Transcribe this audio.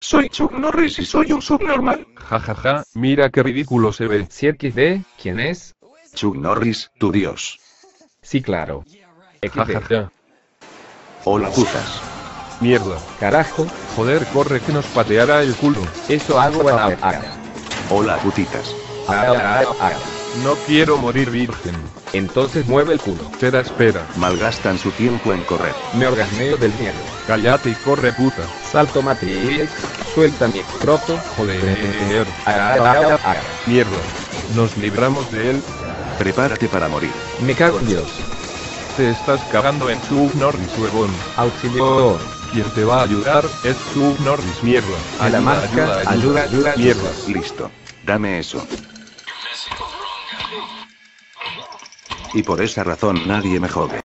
Soy Chuck Norris y soy un subnormal. Ja ja ja, mira qué ridículo se ve. Si XD, ¿quién es? Chuck Norris, tu dios. Sí, claro. Ja ja XD. ja. Hola putas. Mierda. Carajo, Joder, corre que nos pateará el culo. eso hago ahora. Hola putitas. No quiero morir virgen. Entonces mueve el culo. Espera. Malgastan su tiempo en correr. Me orgasmeo del miedo. Cállate y corre puta. Salto Matrix. Suelta mi escroto. Joder. Ah. Mierda. Nos libramos de él. Prepárate para morir. Me cago en Dios. Te estás cagando en Chuck Norris, huevón. Auxilio. Quien te va a ayudar es Chuck Norris, mierda. A la marca, ayuda. Mierda. Listo. Dame eso. Y por esa razón nadie me jode.